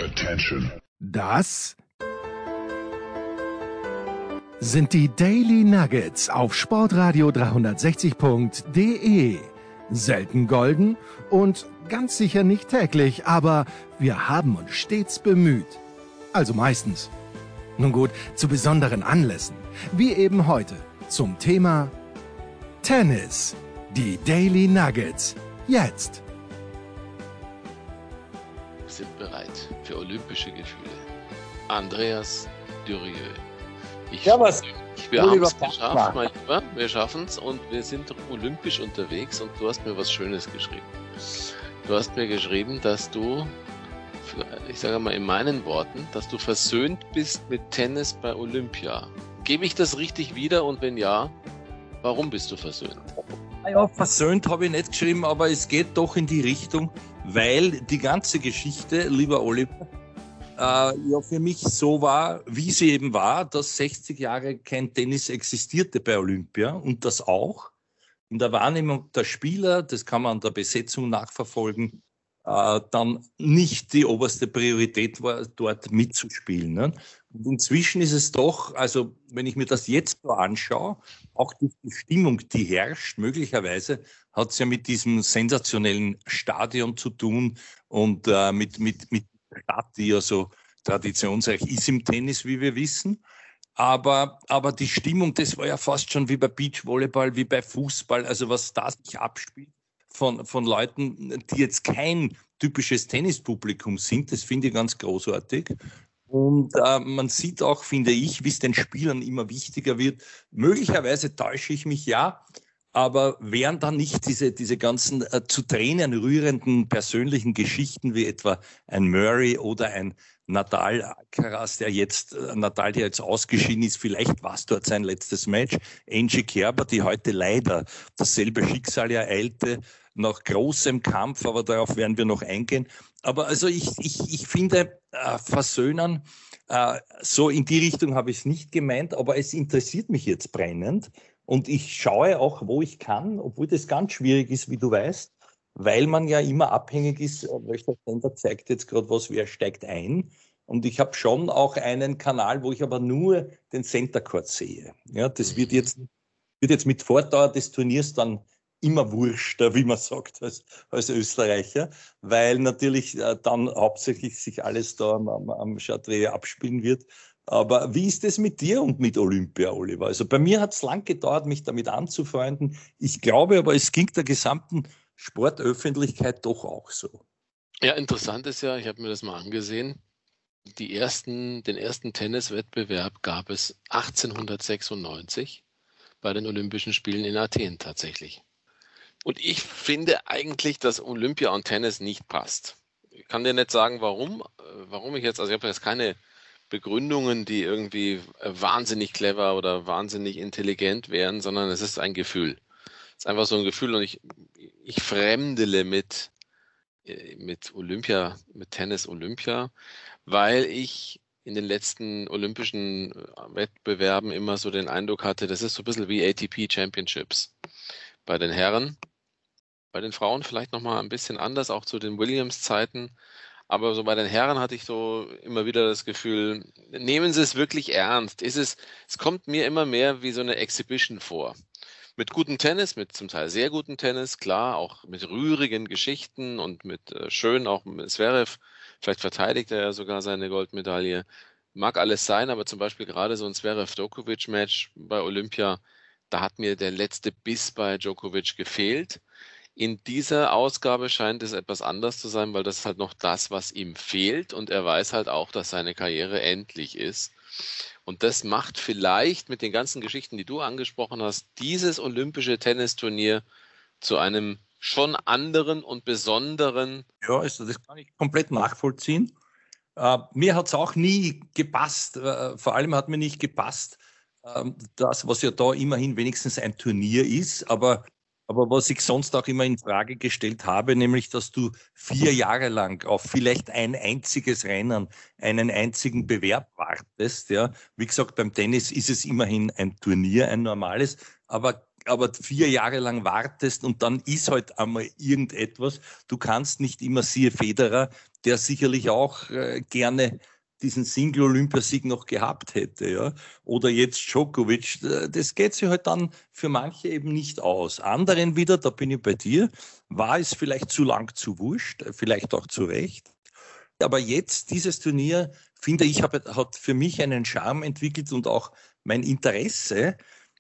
Attention. Das sind die Daily Nuggets auf Sportradio 360.de. Selten golden und ganz sicher nicht täglich, aber wir haben uns stets bemüht. Also meistens. Nun gut, zu besonderen Anlässen, wie eben heute zum Thema Tennis. Die Daily Nuggets. Jetzt. Wir sind bereit für olympische Gefühle. Andreas Dürieu. Wir haben es geschafft, mein Lieber. Wir schaffen es und wir sind olympisch unterwegs und du hast mir was Schönes geschrieben. Du hast mir geschrieben, dass du, ich sage mal in meinen Worten, dass du versöhnt bist mit Tennis bei Olympia. Gebe ich das richtig wieder und wenn ja, warum bist du versöhnt? Ja, versöhnt habe ich nicht geschrieben, aber es geht doch in die Richtung, weil die ganze Geschichte, lieber Oliver, ja für mich so war, wie sie eben war, dass 60 Jahre kein Tennis existierte bei Olympia und das auch in der Wahrnehmung der Spieler, das kann man an der Besetzung nachverfolgen, dann nicht die oberste Priorität war, dort mitzuspielen. Ne? Und inzwischen ist es doch, also wenn ich mir das jetzt so anschaue, auch die Stimmung, die herrscht, möglicherweise hat es ja mit diesem sensationellen Stadion zu tun und mit der Stadt, die ja so traditionsreich ist im Tennis, wie wir wissen. Aber die Stimmung, das war ja fast schon wie bei Beachvolleyball, wie bei Fußball, also was da sich abspielt von Leuten, die jetzt kein typisches Tennispublikum sind, das finde ich ganz großartig. Und man sieht auch, finde ich, wie es den Spielern immer wichtiger wird. Möglicherweise täusche ich mich ja, aber wären da nicht diese ganzen zu Tränen rührenden persönlichen Geschichten wie etwa ein Murray oder ein Nadal Alcaraz, der jetzt ausgeschieden ist, vielleicht war es dort sein letztes Match. Angie Kerber, die heute leider dasselbe Schicksal ereilte, nach großem Kampf, aber darauf werden wir noch eingehen. Aber also ich finde, versöhnen, so in die Richtung habe ich es nicht gemeint, aber es interessiert mich jetzt brennend und ich schaue auch, wo ich kann, obwohl das ganz schwierig ist, wie du weißt, weil man ja immer abhängig ist, welcher Sender zeigt jetzt gerade was, wer steigt ein. Und ich habe schon auch einen Kanal, wo ich aber nur den Center Court sehe. Ja, das wird jetzt mit Fortdauer des Turniers dann immer wurschter, wie man sagt, als Österreicher, weil natürlich dann hauptsächlich sich alles da am Chartres abspielen wird. Aber wie ist es mit dir und mit Olympia, Oliver? Also bei mir hat es lang gedauert, mich damit anzufreunden. Ich glaube aber, es ging der gesamten Sportöffentlichkeit doch auch so. Ja, interessant ist ja, ich habe mir das mal angesehen, den ersten Tenniswettbewerb gab es 1896 bei den Olympischen Spielen in Athen tatsächlich. Und ich finde eigentlich, dass Olympia und Tennis nicht passt. Ich kann dir nicht sagen, warum ich jetzt, also ich habe jetzt keine Begründungen, die irgendwie wahnsinnig clever oder wahnsinnig intelligent wären, sondern es ist ein Gefühl. Es ist einfach so ein Gefühl und ich fremdele mit Olympia, mit Tennis Olympia, weil ich in den letzten olympischen Wettbewerben immer so den Eindruck hatte, das ist so ein bisschen wie ATP Championships bei den Herren. Bei den Frauen vielleicht nochmal ein bisschen anders, auch zu den Williams-Zeiten. Aber so bei den Herren hatte ich so immer wieder das Gefühl, nehmen Sie es wirklich ernst. Es kommt mir immer mehr wie so eine Exhibition vor. Mit gutem Tennis, mit zum Teil sehr gutem Tennis, klar, auch mit rührigen Geschichten und mit schön, auch mit Zverev. Vielleicht verteidigt er ja sogar seine Goldmedaille. Mag alles sein, aber zum Beispiel gerade so ein Zverev-Djokovic-Match bei Olympia, da hat mir der letzte Biss bei Djokovic gefehlt. In dieser Ausgabe scheint es etwas anders zu sein, weil das ist halt noch das, was ihm fehlt und er weiß halt auch, dass seine Karriere endlich ist. Und das macht vielleicht mit den ganzen Geschichten, die du angesprochen hast, dieses olympische Tennisturnier zu einem schon anderen und besonderen. Ja, also das kann ich komplett nachvollziehen. Mir hat es auch nie gepasst. Vor allem hat mir nicht gepasst, das, was ja da immerhin wenigstens ein Turnier ist, aber was ich sonst auch immer in Frage gestellt habe, nämlich, dass du 4 Jahre lang auf vielleicht ein einziges Rennen, einen einzigen Bewerb wartest. Ja. Wie gesagt, beim Tennis ist es immerhin ein Turnier, ein normales, aber aber 4 Jahre lang wartest und dann ist halt einmal irgendetwas. Du kannst nicht immer, siehe Federer, der sicherlich auch gerne diesen Single-Olympiasieg noch gehabt hätte, ja, oder jetzt Djokovic, das geht sich halt dann für manche eben nicht aus. Anderen wieder, da bin ich bei dir, war es vielleicht zu lang zu wurscht, vielleicht auch zu Recht. Aber jetzt, dieses Turnier, finde ich, hat für mich einen Charme entwickelt und auch mein Interesse,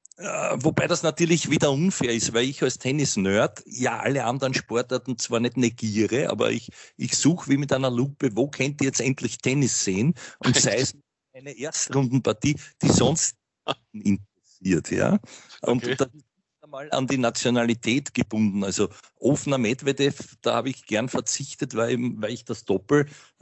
wobei das natürlich wieder unfair ist, weil ich als Tennis-Nerd ja alle anderen Sportarten zwar nicht negiere, aber ich suche wie mit einer Lupe, wo könnt ihr jetzt endlich Tennis sehen? Und sei es eine Erstrundenpartie, die sonst interessiert, ja. Und Okay. das ist einmal an die Nationalität gebunden. Also Ofner Medvedev, da habe ich gern verzichtet, weil ich das Doppel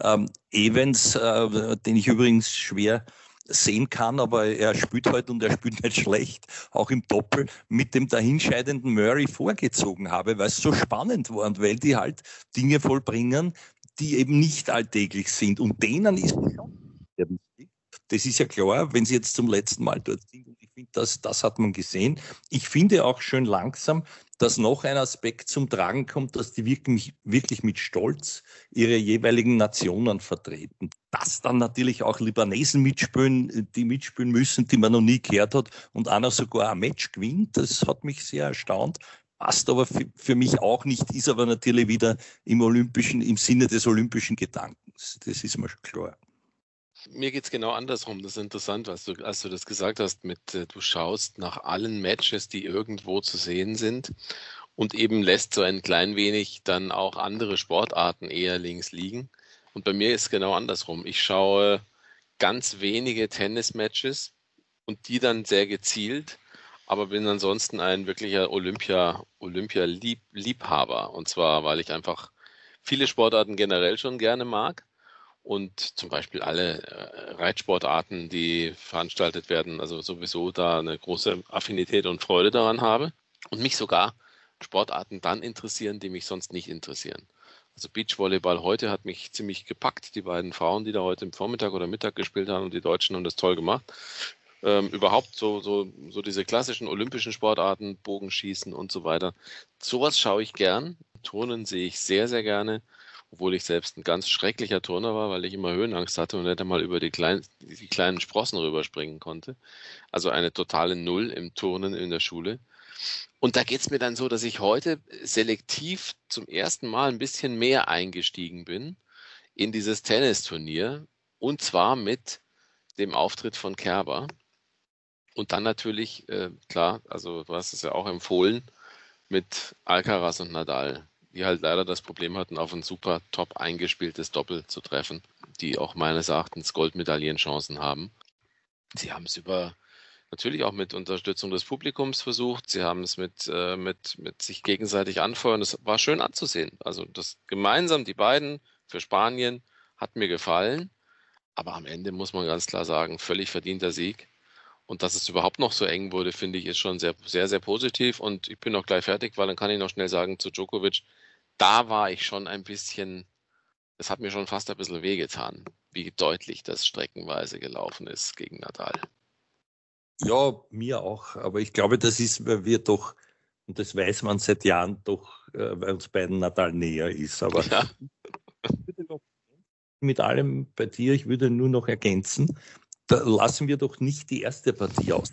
Evans, den ich übrigens schwer sehen kann, aber er spielt heute und er spielt nicht schlecht, auch im Doppel, mit dem dahinscheidenden Murray vorgezogen habe, weil es so spannend war und weil die halt Dinge vollbringen, die eben nicht alltäglich sind. Und denen ist es schon sehr wichtig. Das ist ja klar, wenn sie jetzt zum letzten Mal dort sind. Und ich finde, das hat man gesehen. Ich finde auch schön langsam, dass noch ein Aspekt zum Tragen kommt, dass die wirklich mit Stolz ihre jeweiligen Nationen vertreten. Dass dann natürlich auch Libanesen mitspielen, die mitspielen müssen, die man noch nie gehört hat und einer sogar ein Match gewinnt, das hat mich sehr erstaunt. Passt aber für mich auch nicht, ist aber natürlich wieder im Sinne des olympischen Gedankens. Das ist mir schon klar. Mir geht's genau andersrum. Das ist interessant, als du das gesagt hast, du schaust nach allen Matches, die irgendwo zu sehen sind und eben lässt so ein klein wenig dann auch andere Sportarten eher links liegen. Und bei mir ist es genau andersrum. Ich schaue ganz wenige Tennismatches und die dann sehr gezielt, aber bin ansonsten ein wirklicher Olympia-Liebhaber. Und zwar, weil ich einfach viele Sportarten generell schon gerne mag. Und zum Beispiel alle Reitsportarten, die veranstaltet werden, also sowieso da eine große Affinität und Freude daran habe. Und mich sogar Sportarten dann interessieren, die mich sonst nicht interessieren. Also Beachvolleyball heute hat mich ziemlich gepackt. Die beiden Frauen, die da heute im Vormittag oder Mittag gespielt haben und die Deutschen haben das toll gemacht. Überhaupt so diese klassischen olympischen Sportarten, Bogenschießen und so weiter. Sowas schaue ich gern. Turnen sehe ich sehr, sehr gerne. Obwohl ich selbst ein ganz schrecklicher Turner war, weil ich immer Höhenangst hatte und nicht einmal über die kleinen Sprossen rüberspringen konnte. Also eine totale Null im Turnen in der Schule. Und da geht's mir dann so, dass ich heute selektiv zum ersten Mal ein bisschen mehr eingestiegen bin in dieses Tennisturnier. Und zwar mit dem Auftritt von Kerber. Und dann natürlich, klar, also du hast es ja auch empfohlen, mit Alcaraz und Nadal, die halt leider das Problem hatten, auf ein super top eingespieltes Doppel zu treffen, die auch meines Erachtens Goldmedaillenchancen haben. Sie haben es natürlich auch mit Unterstützung des Publikums versucht, sie haben es mit sich gegenseitig anfeuern, das war schön anzusehen. Also das gemeinsam, die beiden für Spanien, hat mir gefallen, aber am Ende muss man ganz klar sagen, völlig verdienter Sieg. Und dass es überhaupt noch so eng wurde, finde ich, ist schon sehr, sehr, sehr positiv. Und ich bin noch gleich fertig, weil dann kann ich noch schnell sagen zu Djokovic, da war ich schon ein bisschen, das hat mir schon fast ein bisschen wehgetan, wie deutlich das streckenweise gelaufen ist gegen Nadal. Ja, mir auch. Aber ich glaube, das ist, weil wir doch, und das weiß man seit Jahren doch, weil uns beiden Nadal näher ist. Aber Ja. ich würde noch, mit allem bei dir, ich würde nur noch ergänzen, da lassen wir doch nicht die erste Partie aus.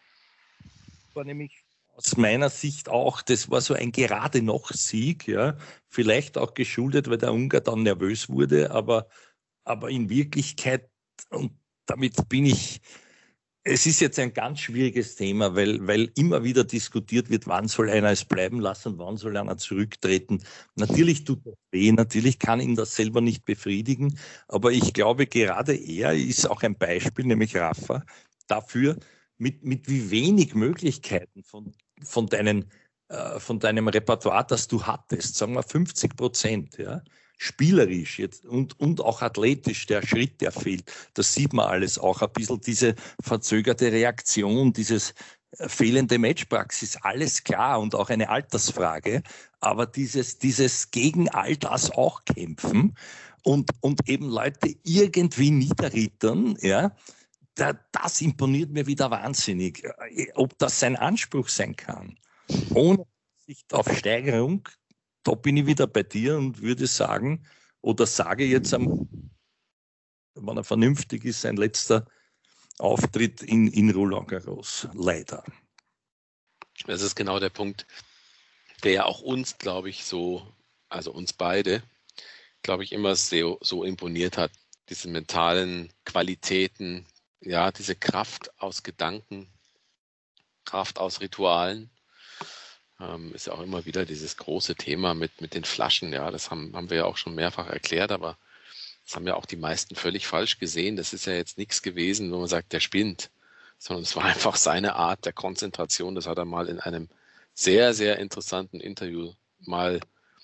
Das war nämlich aus meiner Sicht auch, das war so ein gerade noch Sieg, ja, vielleicht auch geschuldet, weil der Ungar dann nervös wurde, aber in Wirklichkeit, und damit bin ich, es ist jetzt ein ganz schwieriges Thema, weil immer wieder diskutiert wird, wann soll einer es bleiben lassen, wann soll einer zurücktreten. Natürlich tut das weh, natürlich kann ihn das selber nicht befriedigen, aber ich glaube, gerade er ist auch ein Beispiel, nämlich Rafa, dafür, mit wie wenig Möglichkeiten von deinem Repertoire, das du hattest, sagen wir 50%, ja, spielerisch jetzt und auch athletisch, der Schritt, der fehlt, das sieht man alles auch, ein bisschen diese verzögerte Reaktion, dieses fehlende Matchpraxis, alles klar und auch eine Altersfrage, aber dieses gegen all das auch kämpfen und eben Leute irgendwie niederrittern, ja, das imponiert mir wieder wahnsinnig. Ob das sein Anspruch sein kann, ohne Sicht auf Steigerung, da bin ich wieder bei dir und würde sagen, oder sage jetzt, wenn er vernünftig ist, sein letzter Auftritt in Roland Garros, leider. Das ist genau der Punkt, der ja auch uns, glaube ich, also uns beide, glaube ich, immer so imponiert hat. Diese mentalen Qualitäten, ja, diese Kraft aus Gedanken, Kraft aus Ritualen, ist ja auch immer wieder dieses große Thema mit den Flaschen. Ja, das haben wir ja auch schon mehrfach erklärt, aber das haben ja auch die meisten völlig falsch gesehen. Das ist ja jetzt nichts gewesen, wo man sagt, der spinnt, sondern es war einfach seine Art der Konzentration. Das hat er mal in einem sehr, sehr interessanten Interview mal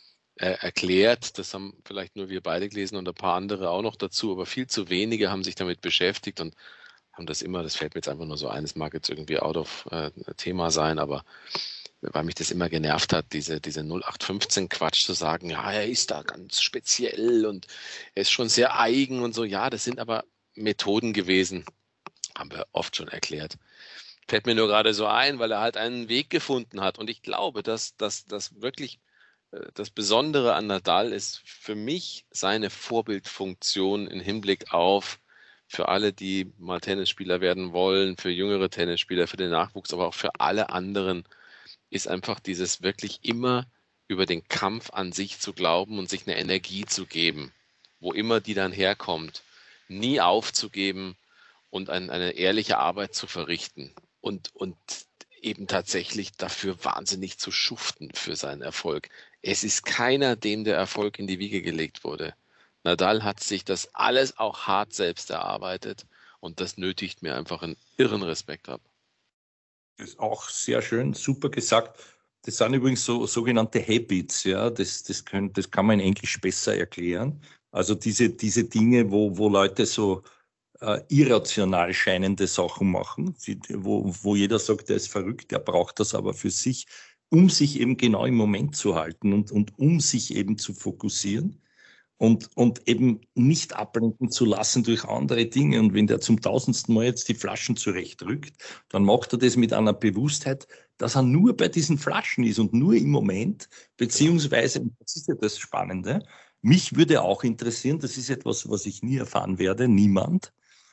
erklärt. Das haben vielleicht nur wir beide gelesen und ein paar andere auch noch dazu, aber viel zu wenige haben sich damit beschäftigt und haben das fällt mir jetzt einfach nur so ein, es mag jetzt irgendwie out of Thema sein, aber weil mich das immer genervt hat, diese 0815-Quatsch zu sagen, ja, er ist da ganz speziell und er ist schon sehr eigen und so. Ja, das sind aber Methoden gewesen, haben wir oft schon erklärt. Fällt mir nur gerade so ein, weil er halt einen Weg gefunden hat. Und ich glaube, dass wirklich das Besondere an Nadal ist für mich seine Vorbildfunktion im Hinblick auf für alle, die mal Tennisspieler werden wollen, für jüngere Tennisspieler, für den Nachwuchs, aber auch für alle anderen, ist einfach dieses wirklich immer über den Kampf an sich zu glauben und sich eine Energie zu geben, wo immer die dann herkommt, nie aufzugeben und eine ehrliche Arbeit zu verrichten und eben tatsächlich dafür wahnsinnig zu schuften für seinen Erfolg. Es ist keiner, dem der Erfolg in die Wiege gelegt wurde. Nadal hat sich das alles auch hart selbst erarbeitet und das nötigt mir einfach einen irren Respekt ab. Das ist auch sehr schön, super gesagt. Das sind übrigens so sogenannte Habits, ja. Das kann man in Englisch besser erklären. Also diese Dinge, wo Leute so irrational scheinende Sachen machen, wo jeder sagt, der ist verrückt, der braucht das aber für sich, um sich eben genau im Moment zu halten und um sich eben zu fokussieren. Und eben nicht ablenken zu lassen durch andere Dinge. Und wenn der zum 1000. Mal jetzt die Flaschen zurechtrückt, dann macht er das mit einer Bewusstheit, dass er nur bei diesen Flaschen ist und nur im Moment, beziehungsweise, das ist ja das Spannende, mich würde auch interessieren, das ist etwas, was ich nie erfahren werde, niemand,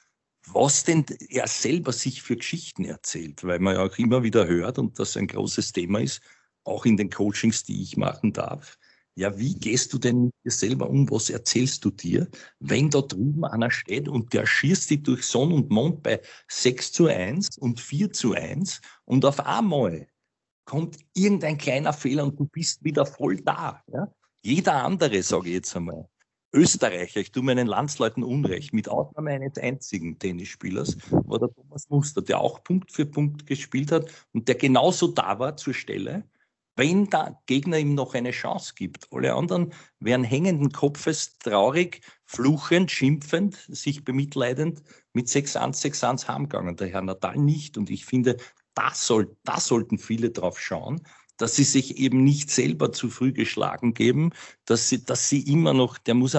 was denn er selber sich für Geschichten erzählt, weil man ja auch immer wieder hört und das ein großes Thema ist, auch in den Coachings, die ich machen darf. Ja, wie gehst du denn mit dir selber um? Was erzählst du dir, wenn da drüben einer steht und der schießt dich durch Sonne und Mond bei 6:1 und 4:1 und auf einmal kommt irgendein kleiner Fehler und du bist wieder voll da. Ja? Jeder andere, sage ich jetzt einmal, Österreicher, ich tue meinen Landsleuten Unrecht, mit Ausnahme eines einzigen Tennisspielers, war der Thomas Muster, der auch Punkt für Punkt gespielt hat und der genauso da war zur Stelle, wenn der Gegner ihm noch eine Chance gibt. Alle anderen wären hängenden Kopfes, traurig, fluchend, schimpfend, sich bemitleidend mit 6:1, 6:1 heimgegangen. Der Herr Nadal nicht. Und ich finde, da sollten viele drauf schauen, dass sie sich eben nicht selber zu früh geschlagen geben, dass sie immer noch, der muss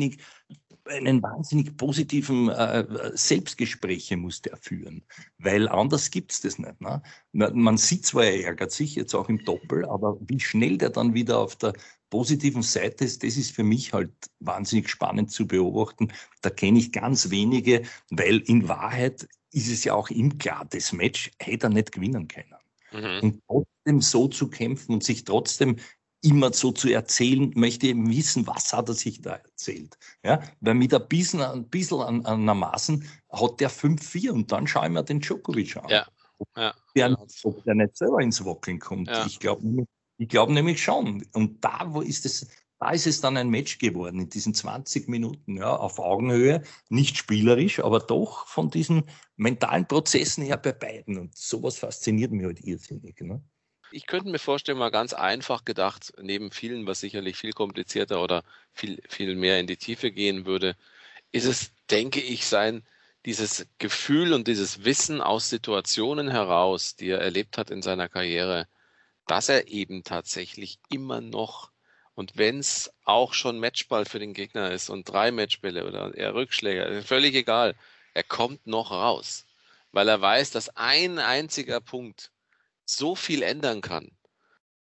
einen wahnsinnig positiven Selbstgespräche muss der führen, weil anders gibt's das nicht. Ne? Man sieht zwar, er ärgert sich jetzt auch im Doppel, aber wie schnell der dann wieder auf der positiven Seite ist, das ist für mich halt wahnsinnig spannend zu beobachten. Da kenne ich ganz wenige, weil in Wahrheit ist es ja auch ihm klar, das Match hätte er nicht gewinnen können. Mhm. Und trotzdem so zu kämpfen und sich trotzdem immer so zu erzählen, möchte eben wissen, was hat er sich da erzählt. Ja? Weil mit ein bisschen an einer Maßen hat der 5:4 und dann schaue ich mir den Djokovic an. Ja. Ob der nicht selber ins Wackeln kommt. Ja. Ich glaube nämlich schon. Und da ist es dann ein Match geworden, in diesen 20 Minuten, ja, auf Augenhöhe, nicht spielerisch, aber doch von diesen mentalen Prozessen her bei beiden. Und sowas fasziniert mich halt irrsinnig. Ne? Ich könnte mir vorstellen, mal ganz einfach gedacht, neben vielen, was sicherlich viel komplizierter oder viel mehr in die Tiefe gehen würde, ist es, denke ich, dieses Gefühl und dieses Wissen aus Situationen heraus, die er erlebt hat in seiner Karriere, dass er eben tatsächlich immer noch, und wenn es auch schon Matchball für den Gegner ist und 3 Matchbälle oder eher Rückschläge, völlig egal, er kommt noch raus, weil er weiß, dass ein einziger Punkt so viel ändern kann.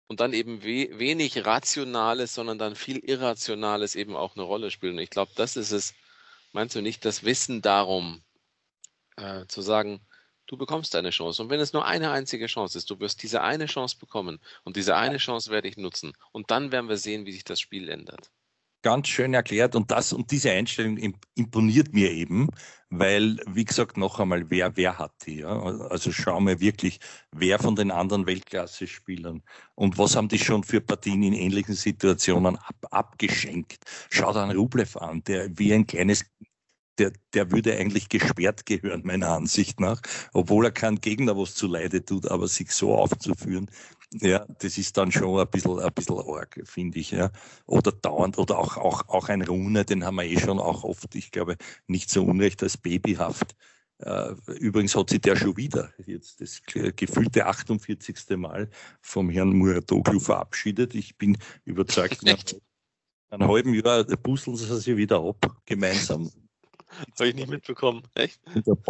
und dann eben wenig Rationales, sondern dann viel Irrationales eben auch eine Rolle spielt. Und ich glaube, das ist es, meinst du nicht, das Wissen darum, zu sagen, du bekommst deine Chance. Und wenn es nur eine einzige Chance ist, du wirst diese eine Chance bekommen und diese eine Chance werde ich nutzen. Und dann werden wir sehen, wie sich das Spiel ändert. Ganz schön erklärt und diese Einstellung imponiert mir eben, weil, wie gesagt, noch einmal, wer hat die? Ja? Also schauen wir wirklich, wer von den anderen Weltklasse-Spielern und was haben die schon für Partien in ähnlichen Situationen abgeschenkt? Schau dir einen Rublev an, der wie ein kleines der würde eigentlich gesperrt gehören, meiner Ansicht nach, obwohl er keinen Gegner was zuleide tut, aber sich so aufzuführen, ja, das ist dann schon ein bisschen arg, finde ich, ja. Oder dauernd, oder auch ein Rune, den haben wir schon auch oft, ich glaube, nicht so unrecht als babyhaft. Übrigens hat sich der schon wieder jetzt das gefühlte 48. Mal vom Herrn Muratoglu verabschiedet. Ich bin überzeugt, nach einem halben Jahr puzzeln sie sich wieder ab, gemeinsam. Habe ich nicht mitbekommen. Echt?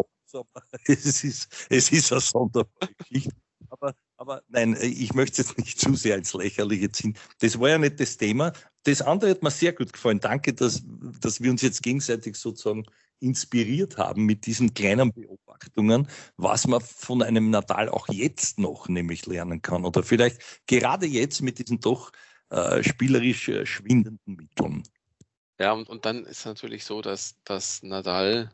Es ist eine sonderbare Geschichte. Aber nein, ich möchte jetzt nicht zu sehr ins Lächerliche ziehen. Das war ja nicht das Thema. Das andere hat mir sehr gut gefallen. Danke, dass wir uns jetzt gegenseitig sozusagen inspiriert haben mit diesen kleinen Beobachtungen, was man von einem Nadal auch jetzt noch nämlich lernen kann. Oder vielleicht gerade jetzt mit diesen doch spielerisch schwindenden Mitteln. Ja, und dann ist natürlich so, dass Nadal,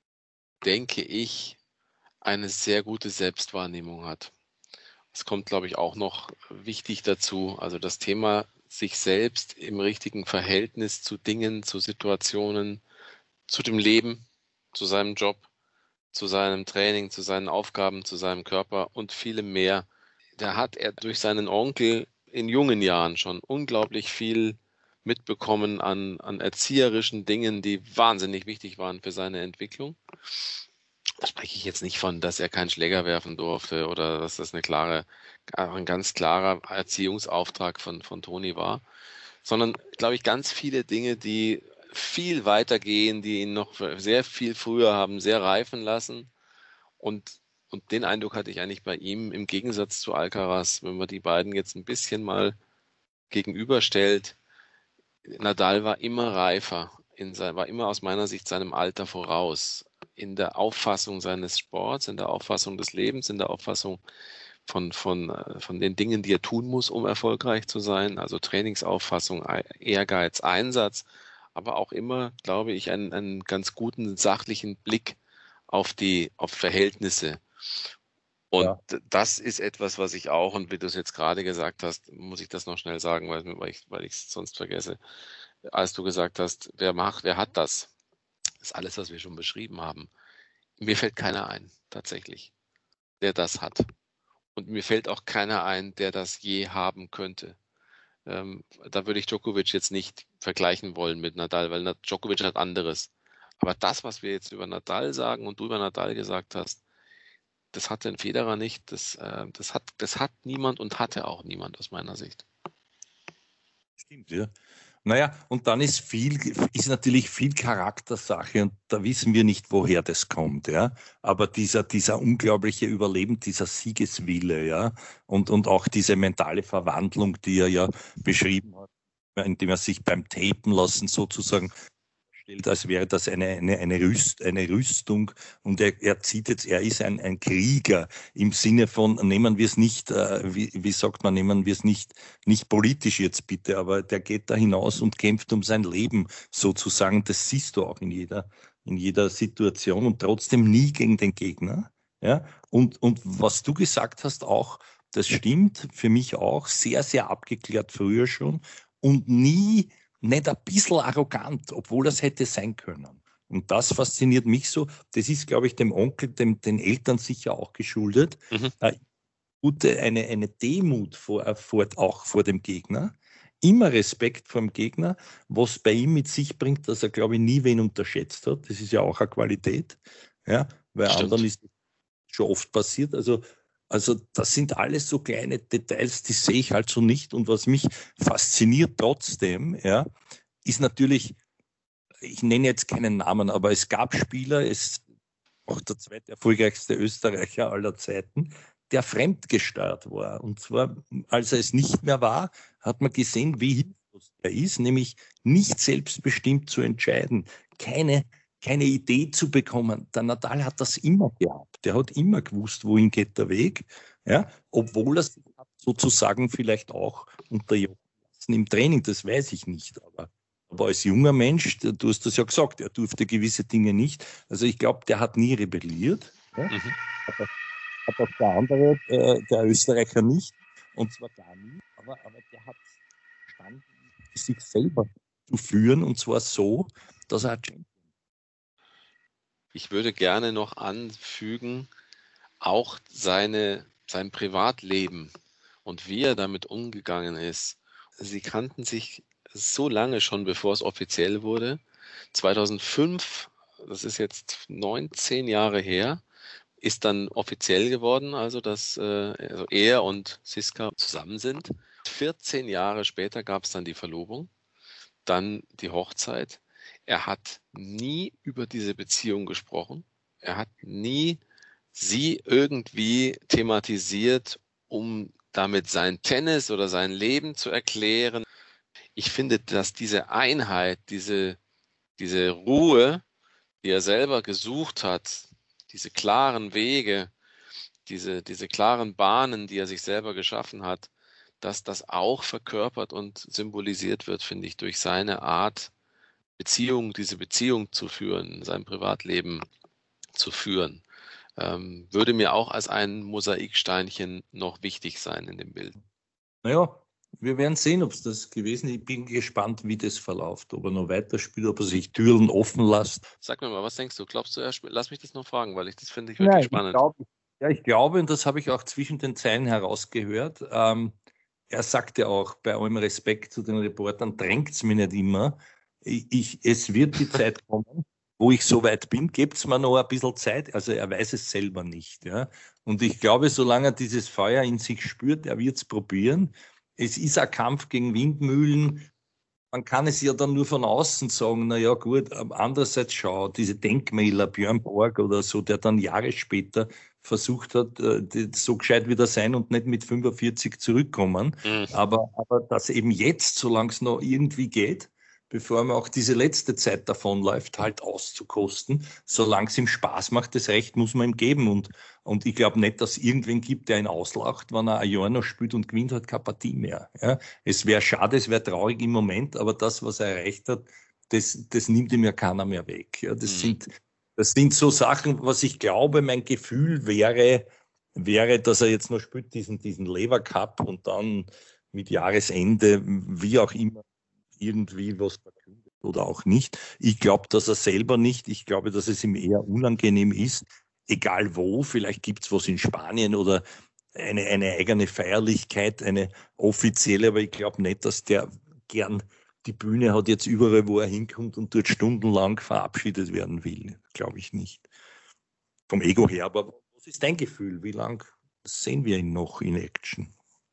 denke ich, eine sehr gute Selbstwahrnehmung hat. Es kommt, glaube ich, auch noch wichtig dazu, also das Thema sich selbst im richtigen Verhältnis zu Dingen, zu Situationen, zu dem Leben, zu seinem Job, zu seinem Training, zu seinen Aufgaben, zu seinem Körper und vielem mehr. Da hat er durch seinen Onkel in jungen Jahren schon unglaublich viel mitbekommen an erzieherischen Dingen, die wahnsinnig wichtig waren für seine Entwicklung. Da spreche ich jetzt nicht von, dass er keinen Schläger werfen durfte oder dass das ein ganz klarer Erziehungsauftrag von Toni war, sondern, glaube ich, ganz viele Dinge, die viel weiter gehen, die ihn noch sehr viel früher haben sehr reifen lassen. Und den Eindruck hatte ich eigentlich bei ihm im Gegensatz zu Alcaraz, wenn man die beiden jetzt ein bisschen mal gegenüberstellt. Nadal war immer reifer, war immer aus meiner Sicht seinem Alter voraus. In der Auffassung seines Sports, in der Auffassung des Lebens, in der Auffassung von den Dingen, die er tun muss, um erfolgreich zu sein. Also Trainingsauffassung, Ehrgeiz, Einsatz, aber auch immer, glaube ich, einen ganz guten sachlichen Blick auf Verhältnisse. Und das ist etwas, was ich auch, und wie du es jetzt gerade gesagt hast, muss ich das noch schnell sagen, weil ich es sonst vergesse, als du gesagt hast, wer hat das? Das ist alles, was wir schon beschrieben haben. Mir fällt keiner ein, tatsächlich, der das hat. Und mir fällt auch keiner ein, der das je haben könnte. Da würde ich Djokovic jetzt nicht vergleichen wollen mit Nadal, weil Djokovic hat anderes. Aber das, was wir jetzt über Nadal sagen und du über Nadal gesagt hast, das hatte ein Federer nicht. Das hat niemand und hatte auch niemand aus meiner Sicht. Stimmt, ja. Naja, und dann ist natürlich viel Charaktersache und da wissen wir nicht, woher das kommt, ja. Aber dieser unglaubliche Überleben, dieser Siegeswille, ja, und auch diese mentale Verwandlung, die er ja beschrieben hat, indem er sich beim Tapen lassen sozusagen stellt, als wäre das eine Rüstung und er zieht jetzt, er ist ein Krieger im Sinne von, nehmen wir es nicht, wie sagt man, nehmen wir es nicht politisch jetzt bitte, aber der geht da hinaus und kämpft um sein Leben sozusagen, das siehst du auch in jeder Situation und trotzdem nie gegen den Gegner, ja, und was du gesagt hast auch, das stimmt, für mich auch, sehr, sehr abgeklärt früher schon und nie nicht ein bisschen arrogant, obwohl das hätte sein können. Und das fasziniert mich so. Das ist, glaube ich, dem Onkel, den Eltern sicher auch geschuldet. Mhm. Eine Demut auch vor dem Gegner. Immer Respekt vor dem Gegner, was bei ihm mit sich bringt, dass er, glaube ich, nie wen unterschätzt hat. Das ist ja auch eine Qualität. Ja, weil Stimmt. anderen ist schon oft passiert. Also das sind alles so kleine Details, die sehe ich halt so nicht. Und was mich fasziniert trotzdem, ja, ist natürlich, ich nenne jetzt keinen Namen, aber es gab Spieler, auch der zweite erfolgreichste Österreicher aller Zeiten, der fremdgesteuert war. Und zwar, als er es nicht mehr war, hat man gesehen, wie hilflos er ist, nämlich nicht selbstbestimmt zu entscheiden, keine Idee zu bekommen. Der Nadal hat das immer gehabt. Der hat immer gewusst, wohin geht der Weg, ja, obwohl er sozusagen vielleicht auch unterjochen im Training, das weiß ich nicht, aber als junger Mensch, du hast das ja gesagt, er durfte gewisse Dinge nicht. Also ich glaube, der hat nie rebelliert. Ja? Hat auch der andere, der Österreicher nicht. Und zwar gar nie. Aber der hat verstanden, sich selber zu führen. Und zwar so, dass er Ich würde gerne noch anfügen, auch sein Privatleben und wie er damit umgegangen ist. Sie kannten sich so lange schon, bevor es offiziell wurde. 2005, das ist jetzt 19 Jahre her, ist dann offiziell geworden, also dass also er und Siska zusammen sind. 14 Jahre später gab es dann die Verlobung, dann die Hochzeit. Er hat nie über diese Beziehung gesprochen. Er hat nie sie irgendwie thematisiert, um damit sein Tennis oder sein Leben zu erklären. Ich finde, dass diese Einheit, diese Ruhe, die er selber gesucht hat, diese klaren Wege, diese klaren Bahnen, die er sich selber geschaffen hat, dass das auch verkörpert und symbolisiert wird, finde ich, durch seine Art, diese Beziehung zu führen, sein Privatleben zu führen. Würde mir auch als ein Mosaiksteinchen noch wichtig sein in dem Bild. Naja, wir werden sehen, ob es das gewesen ist. Ich bin gespannt, wie das verläuft, ob er noch weiterspielt, ob er sich Türen offen lässt. Sag mir mal, was denkst du? Glaubst du, lass mich das noch fragen, weil das finde ich wirklich spannend. Ich glaube, und das habe ich auch zwischen den Zeilen herausgehört, er sagte auch, bei allem Respekt zu den Reportern, drängt es mir nicht immer. Es wird die Zeit kommen, wo ich so weit bin, gebt es mir noch ein bisschen Zeit. Also er weiß es selber nicht. Ja? Und ich glaube, solange er dieses Feuer in sich spürt, er wird es probieren. Es ist ein Kampf gegen Windmühlen. Man kann es ja dann nur von außen sagen, na ja gut, andererseits schau, diese Denkmäler, Björn Borg oder so, der dann Jahre später versucht hat, so gescheit wieder sein und nicht mit 45 zurückkommen. Aber dass eben jetzt, solange es noch irgendwie geht, bevor man auch diese letzte Zeit davonläuft, halt auszukosten, solange es ihm Spaß macht, das Recht muss man ihm geben. Und ich glaube nicht, dass es irgendwen gibt, der ihn auslacht, wenn er ein Jahr noch spielt und gewinnt, hat keine Partie mehr. Ja? Es wäre schade, es wäre traurig im Moment, aber das, was er erreicht hat, das nimmt ihm ja keiner mehr weg. Ja? Das sind so Sachen, was ich glaube, mein Gefühl wäre, dass er jetzt noch spielt, diesen Lever Cup und dann mit Jahresende, wie auch immer, irgendwie was verkündet oder auch nicht. Ich glaube, dass er selber nicht. Ich glaube, dass es ihm eher unangenehm ist, egal wo. Vielleicht gibt es was in Spanien oder eine eigene Feierlichkeit, eine offizielle, aber ich glaube nicht, dass der gern die Bühne hat jetzt überall, wo er hinkommt und dort stundenlang verabschiedet werden will. Glaube ich nicht. Vom Ego her, aber was ist dein Gefühl? Wie lang sehen wir ihn noch in Action?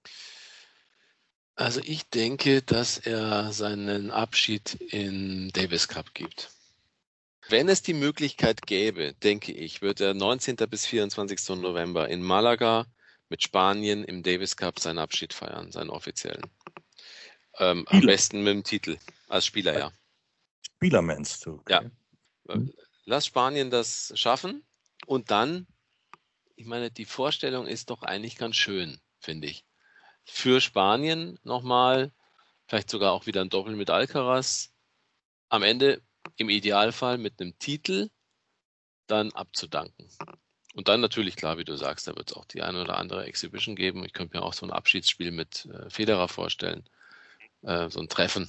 Also ich denke, dass er seinen Abschied in Davis Cup gibt. Wenn es die Möglichkeit gäbe, denke ich, wird er 19. bis 24. November in Malaga mit Spanien im Davis Cup seinen Abschied feiern, seinen offiziellen. Am besten mit dem Titel, als Spieler, ja. Spieler meinst du? Okay. Ja. Lass Spanien das schaffen und dann, ich meine, die Vorstellung ist doch eigentlich ganz schön, finde ich. Für Spanien nochmal, vielleicht sogar auch wieder ein Doppel mit Alcaraz. Am Ende im Idealfall mit einem Titel dann abzudanken. Und dann natürlich, klar, wie du sagst, da wird es auch die eine oder andere Exhibition geben. Ich könnte mir auch so ein Abschiedsspiel mit Federer vorstellen, so ein Treffen.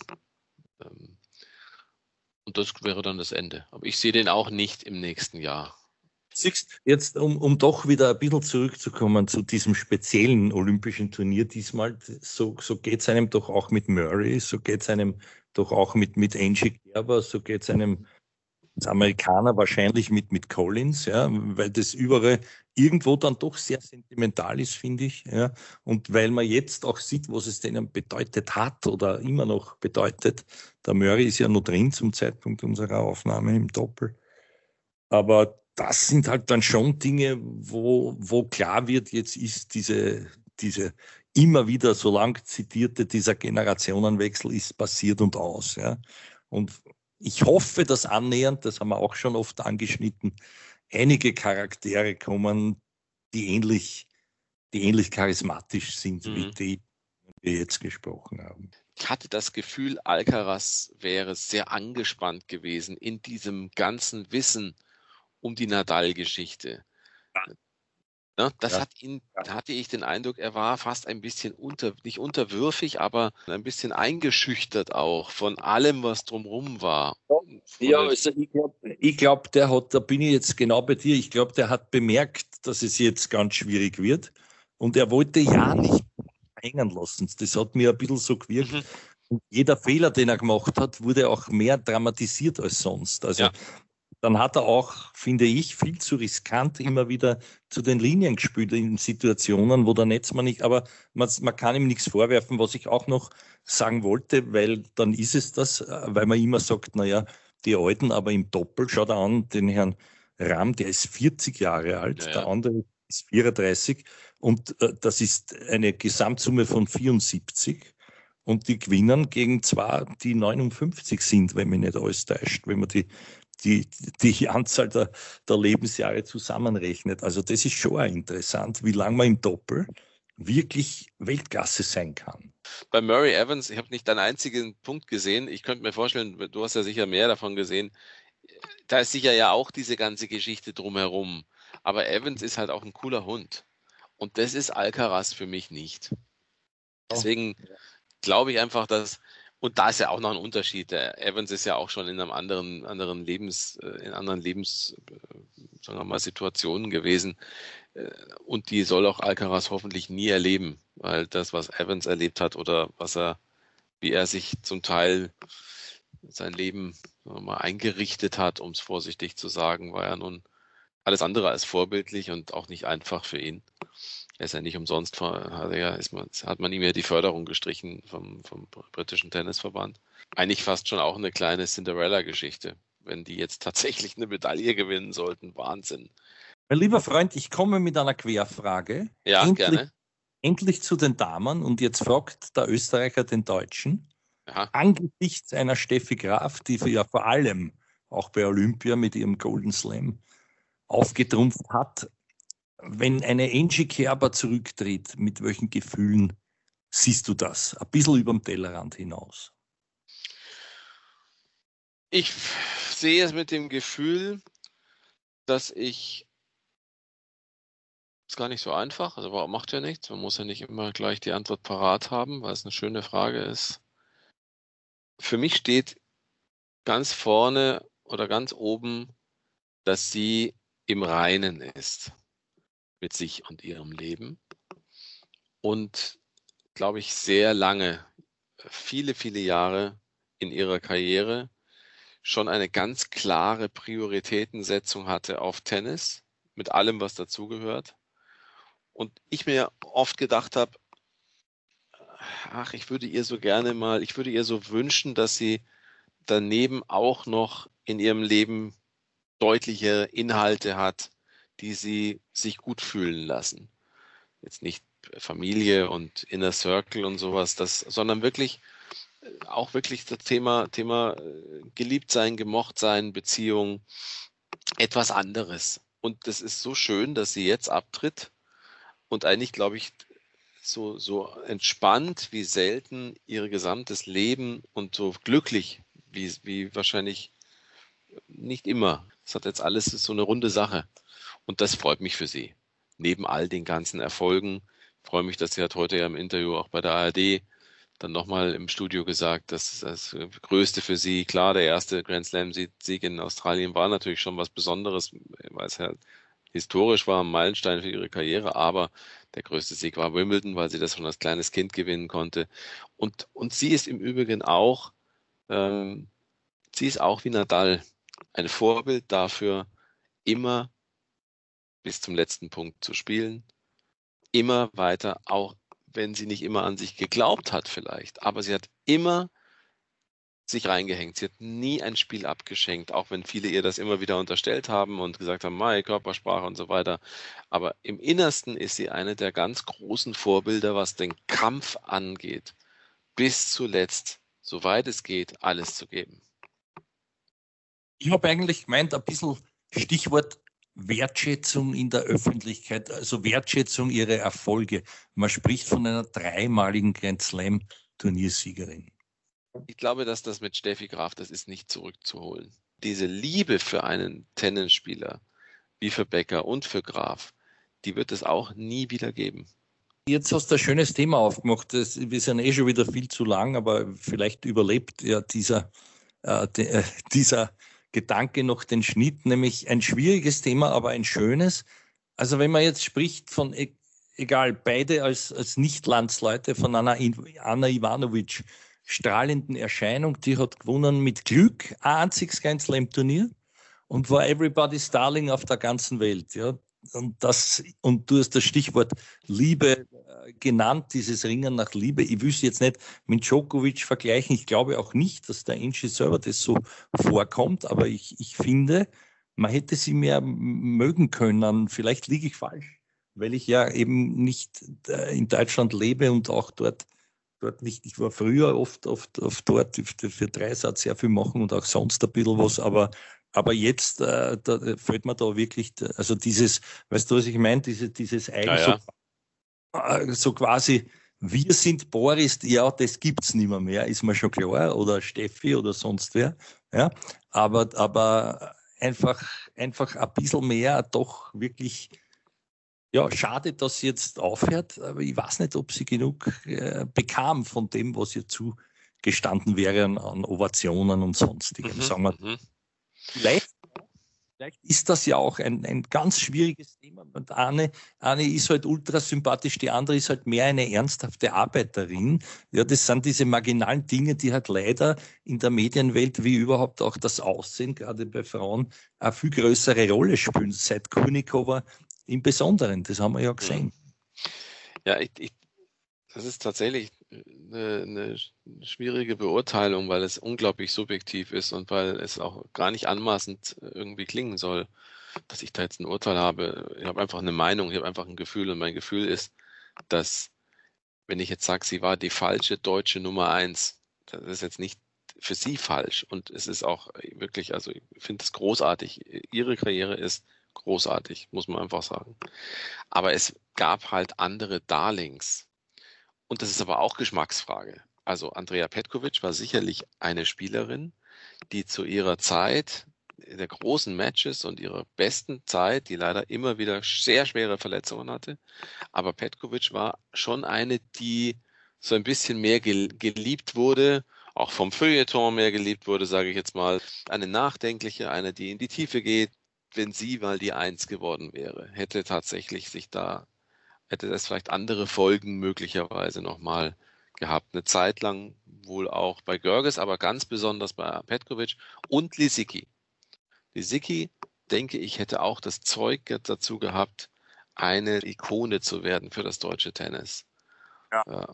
Und das wäre dann das Ende. Aber ich sehe den auch nicht im nächsten Jahr. Jetzt, um doch wieder ein bisschen zurückzukommen zu diesem speziellen olympischen Turnier diesmal, so geht es einem doch auch mit Murray, so geht es einem doch auch mit Angie Kerber, so geht es einem als Amerikaner wahrscheinlich mit Collins, ja, weil das überall irgendwo dann doch sehr sentimental ist, finde ich. Ja, und weil man jetzt auch sieht, was es denen bedeutet hat oder immer noch bedeutet. Der Murray ist ja noch drin zum Zeitpunkt unserer Aufnahme im Doppel. Aber das sind halt dann schon Dinge, wo klar wird, jetzt ist diese immer wieder so lang zitierte, dieser Generationenwechsel ist passiert und aus. Ja. Und ich hoffe, dass annähernd, das haben wir auch schon oft angeschnitten, einige Charaktere kommen, die ähnlich charismatisch sind, wie die wir jetzt gesprochen haben. Ich hatte das Gefühl, Alcaraz wäre sehr angespannt gewesen in diesem ganzen Wissen um die Nadal-Geschichte. Ne, das hatte ich den Eindruck, er war fast ein bisschen nicht unterwürfig, aber ein bisschen eingeschüchtert auch von allem, was drumherum war. Ja, also ich glaube, da bin ich jetzt genau bei dir, ich glaube, der hat bemerkt, dass es jetzt ganz schwierig wird und er wollte ja nicht hängen lassen. Das hat mir ein bisschen so gewirkt. Und jeder Fehler, den er gemacht hat, wurde auch mehr dramatisiert als sonst. Also dann hat er auch, finde ich, viel zu riskant immer wieder zu den Linien gespielt in Situationen, wo der Netzmann nicht, aber man kann ihm nichts vorwerfen, was ich auch noch sagen wollte, weil dann ist es das, weil man immer sagt, naja, die Alten, aber im Doppel, schaut er an, den Herrn Rahm, der ist 40 Jahre alt, der andere ist 34 und das ist eine Gesamtsumme von 74 und die gewinnen gegen zwei, die 59 sind, wenn mich nicht alles täuscht, wenn man die Anzahl der Lebensjahre zusammenrechnet. Also das ist schon auch interessant, wie lange man im Doppel wirklich Weltklasse sein kann. Bei Murray Evans, ich habe nicht deinen einzigen Punkt gesehen. Ich könnte mir vorstellen, du hast ja sicher mehr davon gesehen. Da ist sicher ja auch diese ganze Geschichte drumherum. Aber Evans ist halt auch ein cooler Hund. Und das ist Alcaraz für mich nicht. Deswegen glaube ich einfach, dass, und da ist ja auch noch ein Unterschied. Der Evans ist ja auch schon in einem anderen Lebens, sagen wir mal, Situationen gewesen. Und die soll auch Alcaraz hoffentlich nie erleben, weil das, was Evans erlebt hat oder wie er sich zum Teil sein Leben, sagen wir mal, eingerichtet hat, um es vorsichtig zu sagen, war ja nun alles andere als vorbildlich und auch nicht einfach für ihn. Er ist ja nicht umsonst, hat man ihm ja die Förderung gestrichen vom britischen Tennisverband. Eigentlich fast schon auch eine kleine Cinderella-Geschichte, wenn die jetzt tatsächlich eine Medaille gewinnen sollten. Wahnsinn. Mein lieber Freund, ich komme mit einer Querfrage. Ja, gerne. Endlich zu den Damen und jetzt fragt der Österreicher den Deutschen. Aha. Angesichts einer Steffi Graf, die ja vor allem auch bei Olympia mit ihrem Golden Slam aufgetrumpft hat, wenn eine Angie Kerber zurücktritt, mit welchen Gefühlen siehst du das? Ein bisschen über den Tellerrand hinaus. Ich sehe es mit dem Gefühl, dass ist gar nicht so einfach, also macht ja nichts, man muss ja nicht immer gleich die Antwort parat haben, weil es eine schöne Frage ist. Für mich steht ganz vorne oder ganz oben, dass sie im Reinen ist mit sich und ihrem Leben und, glaube ich, sehr lange, viele, viele Jahre in ihrer Karriere schon eine ganz klare Prioritätensetzung hatte auf Tennis, mit allem, was dazugehört. Und ich mir oft gedacht habe, ich würde ihr so wünschen, dass sie daneben auch noch in ihrem Leben deutliche Inhalte hat, die sie sich gut fühlen lassen. Jetzt nicht Familie und Inner Circle und sowas, sondern wirklich das Thema geliebt sein, gemocht sein, Beziehung, etwas anderes. Und das ist so schön, dass sie jetzt abtritt und eigentlich, glaube ich, so entspannt wie selten ihr gesamtes Leben und so glücklich wie wahrscheinlich nicht immer. Das hat jetzt alles ist so eine runde Sache. Und das freut mich für sie. Neben all den ganzen Erfolgen freue mich, dass sie hat heute ja im Interview auch bei der ARD dann nochmal im Studio gesagt, dass das Größte für sie, klar, der erste Grand Slam-Sieg in Australien war natürlich schon was Besonderes, weil es ja historisch war, ein Meilenstein für ihre Karriere, aber der größte Sieg war Wimbledon, weil sie das schon als kleines Kind gewinnen konnte. Und sie ist im Übrigen auch, sie ist auch wie Nadal ein Vorbild dafür, immer bis zum letzten Punkt zu spielen, immer weiter, auch wenn sie nicht immer an sich geglaubt hat vielleicht, aber sie hat immer sich reingehängt. Sie hat nie ein Spiel abgeschenkt, auch wenn viele ihr das immer wieder unterstellt haben und gesagt haben, Mai, Körpersprache und so weiter. Aber im Innersten ist sie eine der ganz großen Vorbilder, was den Kampf angeht. Bis zuletzt, soweit es geht, alles zu geben. Ich habe eigentlich gemeint, ein bisschen Stichwort Wertschätzung in der Öffentlichkeit, also Wertschätzung ihrer Erfolge. Man spricht von einer dreimaligen Grand Slam Turniersiegerin. Ich glaube, dass das mit Steffi Graf, das ist nicht zurückzuholen. Diese Liebe für einen Tennisspieler, wie für Becker und für Graf, die wird es auch nie wieder geben. Jetzt hast du ein schönes Thema aufgemacht. Wir sind eh schon wieder viel zu lang, aber vielleicht überlebt ja dieser Gedanke noch den Schnitt, nämlich ein schwieriges Thema, aber ein schönes. Also wenn man jetzt spricht von, egal, beide als Nicht-Landsleute, von einer Anna Ivanovic, strahlenden Erscheinung, die hat gewonnen mit Glück, ein einziges Grand Slam Turnier und war Everybody's Darling auf der ganzen Welt. Ja. Und du hast das Stichwort Liebe genannt, dieses Ringen nach Liebe. Ich will es jetzt nicht mit Djokovic vergleichen. Ich glaube auch nicht, dass der Angie selber das so vorkommt, aber ich finde, man hätte sie mehr mögen können. Vielleicht liege ich falsch, weil ich ja eben nicht in Deutschland lebe und auch dort nicht. Ich war früher oft dort für Dreisatz sehr viel machen und auch sonst ein bisschen was, aber jetzt da fällt mir da wirklich, also dieses, weißt du, was ich meine, dieses Eigen, Ja. so quasi, wir sind Boris, ja, das gibt's nicht mehr, ist mir schon klar, oder Steffi oder sonst wer, ja, aber einfach ein bisschen mehr doch wirklich, ja, schade, dass sie jetzt aufhört, aber ich weiß nicht, ob sie genug bekam von dem, was ihr zugestanden wäre an Ovationen und sonstigem. Sagen wir, vielleicht ist das ja auch ein ganz schwieriges Thema. Und eine ist halt ultra sympathisch, die andere ist halt mehr eine ernsthafte Arbeiterin. Ja, das sind diese marginalen Dinge, die halt leider in der Medienwelt, wie überhaupt auch das Aussehen, gerade bei Frauen, eine viel größere Rolle spielen, seit Kunikova im Besonderen. Das haben wir ja gesehen. Ja, das ist tatsächlich eine schwierige Beurteilung, weil es unglaublich subjektiv ist und weil es auch gar nicht anmaßend irgendwie klingen soll, dass ich da jetzt ein Urteil habe. Ich habe einfach eine Meinung, ich habe einfach ein Gefühl und mein Gefühl ist, dass, wenn ich jetzt sage, sie war die falsche deutsche Nummer 1, das ist jetzt nicht für sie falsch und es ist auch wirklich, also ich finde es großartig. Ihre Karriere ist großartig, muss man einfach sagen. Aber es gab halt andere Darlings. Und das ist aber auch Geschmacksfrage. Also Andrea Petkovic war sicherlich eine Spielerin, die zu ihrer Zeit der großen Matches und ihrer besten Zeit, die leider immer wieder sehr schwere Verletzungen hatte. Aber Petkovic war schon eine, die so ein bisschen mehr geliebt wurde, auch vom Feuilleton mehr geliebt wurde, sage ich jetzt mal. Eine nachdenkliche, eine, die in die Tiefe geht. Wenn sie mal die Eins geworden wäre, hätte tatsächlich hätte das vielleicht andere Folgen möglicherweise nochmal gehabt. Eine Zeit lang wohl auch bei Görges, aber ganz besonders bei Petkovic und Lisicki. Lisicki, denke ich, hätte auch das Zeug dazu gehabt, eine Ikone zu werden für das deutsche Tennis. Ja.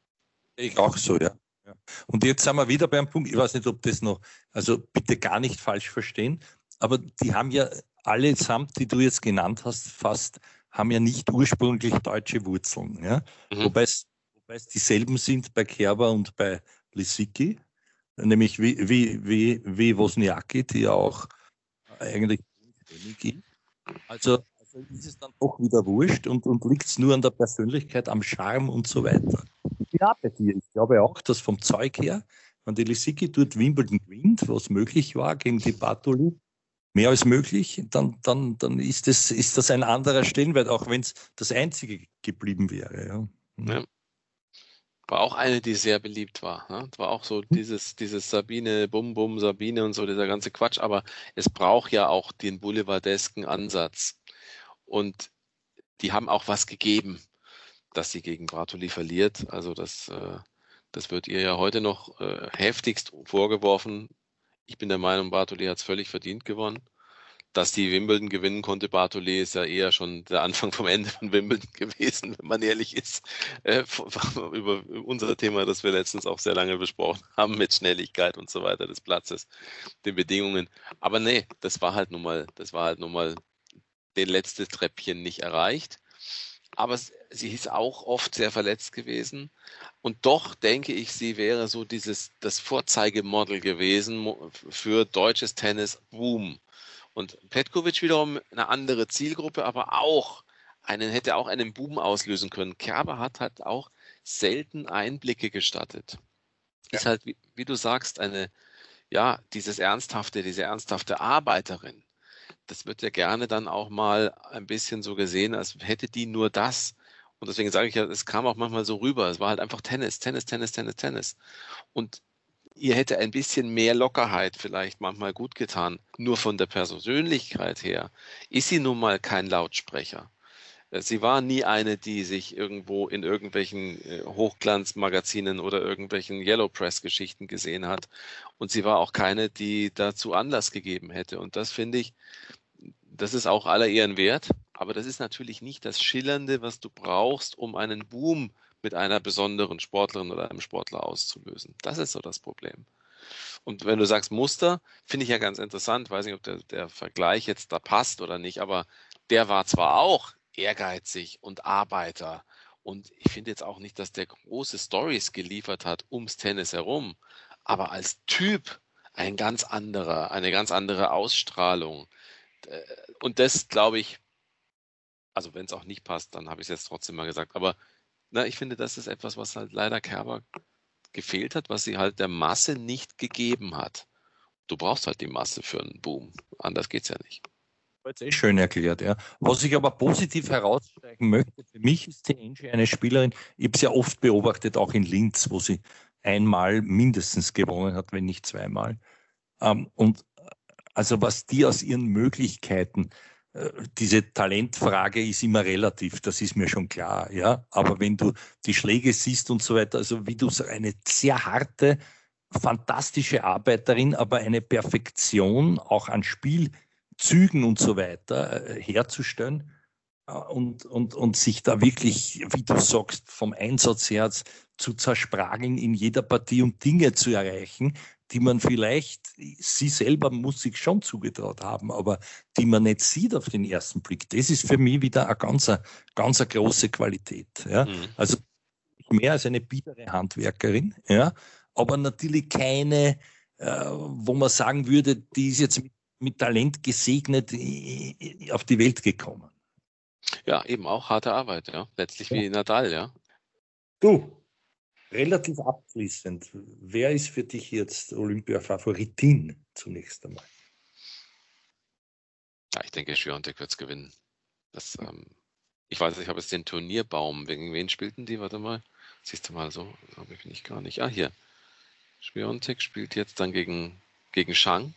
Ich auch so, ja. Und jetzt sind wir wieder beim Punkt, ich weiß nicht, ob das noch, also bitte gar nicht falsch verstehen, aber die haben ja allesamt, die du jetzt genannt hast, fast, haben ja nicht ursprünglich deutsche Wurzeln. Ja? Wobei es dieselben sind bei Kerber und bei Lisicki, nämlich wie Wozniacki, die ja auch eigentlich gibt. Also ist es dann doch wieder wurscht und liegt es nur an der Persönlichkeit, am Charme und so weiter. Ja, bei dir. Ich glaube auch, dass vom Zeug her, wenn die Lisicki dort Wimbledon gewinnt, was möglich war gegen die Bartoli, mehr als möglich, dann ist das ein anderer Stellenwert, auch wenn es das Einzige geblieben wäre. Ja. Ja. War auch eine, die sehr beliebt war. Ne? War auch so dieses Sabine, Bum Bum, Sabine und so, dieser ganze Quatsch. Aber es braucht ja auch den boulevardesken Ansatz. Und die haben auch was gegeben, dass sie gegen Bartoli verliert. Also das wird ihr ja heute noch heftigst vorgeworfen. Ich bin der Meinung, Bartoli hat es völlig verdient gewonnen. Dass die Wimbledon gewinnen konnte, Bartholé, ist ja eher schon der Anfang vom Ende von Wimbledon gewesen, wenn man ehrlich ist. Über unser Thema, das wir letztens auch sehr lange besprochen haben, mit Schnelligkeit und so weiter des Platzes, den Bedingungen. Aber nee, das war halt nun mal den letzte Treppchen nicht erreicht. Aber sie ist auch oft sehr verletzt gewesen. Und doch denke ich, sie wäre so das Vorzeigemodel gewesen für deutsches Tennis. Boom. Und Petkovic wiederum eine andere Zielgruppe, aber hätte auch einen Boom auslösen können. Kerber hat halt auch selten Einblicke gestattet. Ja. Ist halt, wie du sagst, diese ernsthafte Arbeiterin. Das wird ja gerne dann auch mal ein bisschen so gesehen, als hätte die nur das. Und deswegen sage ich ja, es kam auch manchmal so rüber. Es war halt einfach Tennis. Und ihr hätte ein bisschen mehr Lockerheit vielleicht manchmal gut getan. Nur von der Persönlichkeit her ist sie nun mal kein Lautsprecher. Sie war nie eine, die sich irgendwo in irgendwelchen Hochglanzmagazinen oder irgendwelchen Yellow Press-Geschichten gesehen hat. Und sie war auch keine, die dazu Anlass gegeben hätte. Und das finde ich, das ist auch aller Ehren wert. Aber das ist natürlich nicht das Schillernde, was du brauchst, um einen Boom mit einer besonderen Sportlerin oder einem Sportler auszulösen. Das ist so das Problem. Und wenn du sagst Muster, finde ich ja ganz interessant, weiß nicht, ob der Vergleich jetzt da passt oder nicht, aber der war zwar auch ehrgeizig und Arbeiter und ich finde jetzt auch nicht, dass der große Storys geliefert hat ums Tennis herum, aber als Typ eine ganz andere Ausstrahlung. Und das, glaube ich, also wenn es auch nicht passt, dann habe ich es jetzt trotzdem mal gesagt, aber ich finde, das ist etwas, was halt leider Kerber gefehlt hat, was sie halt der Masse nicht gegeben hat. Du brauchst halt die Masse für einen Boom. Anders geht's ja nicht. Das ist schön erklärt, ja. Was ich aber positiv herausstreichen möchte, für mich ist die Angie eine Spielerin, ich habe es ja oft beobachtet, auch in Linz, wo sie einmal mindestens gewonnen hat, wenn nicht zweimal. Und also was die aus ihren Möglichkeiten, diese Talentfrage ist immer relativ, das ist mir schon klar, ja. Aber wenn du die Schläge siehst und so weiter, also wie du sagst, eine sehr harte, fantastische Arbeiterin, aber eine Perfektion auch an Spielzügen und so weiter herzustellen und sich da wirklich, wie du sagst, vom Einsatz her zu zersprageln in jeder Partie und Dinge zu erreichen, die man vielleicht, sie selber muss sich schon zugetraut haben, aber die man nicht sieht auf den ersten Blick. Das ist für mich wieder eine ganz große Qualität. Ja? Mhm. Also mehr als eine biedere Handwerkerin, ja, aber natürlich keine, wo man sagen würde, die ist jetzt mit Talent gesegnet auf die Welt gekommen. Ja, eben auch harte Arbeit, ja. Letztlich wie Nadal, ja. Du, relativ abschließend, wer ist für dich jetzt Olympia-Favoritin zunächst einmal? Ja, ich denke, Świątek wird es gewinnen. Ich weiß, ich habe jetzt den Turnierbaum. Gegen wen spielten die? Warte mal. Siehst du mal, so habe ich nicht gar nicht. Hier. Świątek spielt jetzt dann gegen Zhang.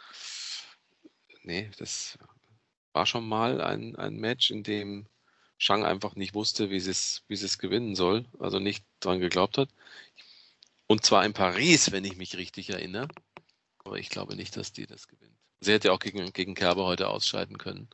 Nee, das war schon mal ein Match, in dem Zhang einfach nicht wusste, wie sie es gewinnen soll, also nicht dran geglaubt hat. Und zwar in Paris, wenn ich mich richtig erinnere. Aber ich glaube nicht, dass die das gewinnt. Sie hätte auch gegen Kerber heute ausscheiden können.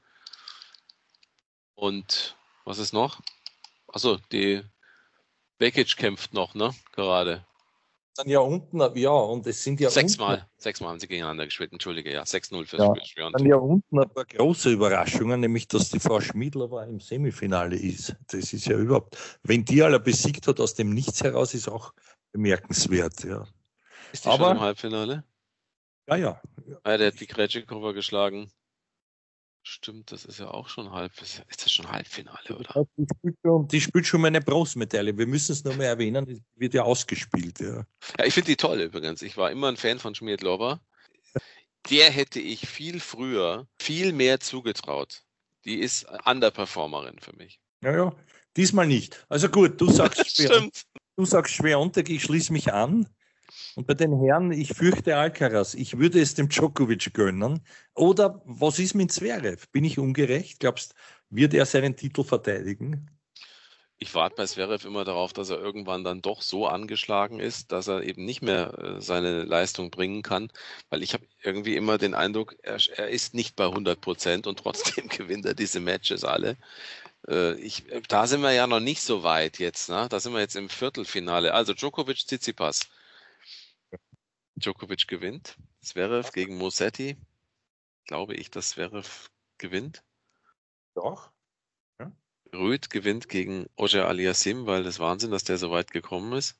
Und was ist noch? Achso, die Bekic kämpft noch, ne? Gerade. Dann ja unten, ja, und es sind ja sechsmal haben sie gegeneinander gespielt, entschuldige, ja, 6-0 für Świątek. Dann ja unten ein paar große Überraschungen, nämlich, dass die Frau Schmiedlova im Semifinale ist. Das ist ja überhaupt, wenn die alle besiegt hat aus dem Nichts heraus, ist auch bemerkenswert, ja. Ist die schon im Halbfinale? Ja. Der hat die Krejcikova geschlagen. Stimmt, das ist ja auch schon ist das schon Halbfinale, oder? Die spielt schon mal eine Bronzemedaille. Wir müssen es nur mal erwähnen, die wird ja ausgespielt. Ja, ich finde die toll übrigens. Ich war immer ein Fan von Schmiedlova. Der hätte ich viel früher, viel mehr zugetraut. Die ist Underperformerin für mich. Ja, diesmal nicht. Also gut, du sagst Świątek, ich schließe mich an. Und bei den Herren, ich fürchte Alcaraz. Ich würde es dem Djokovic gönnen. Oder was ist mit Zverev? Bin ich ungerecht? Glaubst, wird er seinen Titel verteidigen? Ich warte bei Zverev immer darauf, dass er irgendwann dann doch so angeschlagen ist, dass er eben nicht mehr seine Leistung bringen kann, weil ich habe irgendwie immer den Eindruck, er ist nicht bei 100% und trotzdem gewinnt er diese Matches alle. Da sind wir ja noch nicht so weit jetzt, ne? Da sind wir jetzt im Viertelfinale. Also Djokovic, Tsitsipas. Djokovic gewinnt. Zverev gegen Musetti. Glaube ich, dass Zverev gewinnt. Doch. Ja. Rüd gewinnt gegen Auger Aliassime, weil das Wahnsinn, dass der so weit gekommen ist.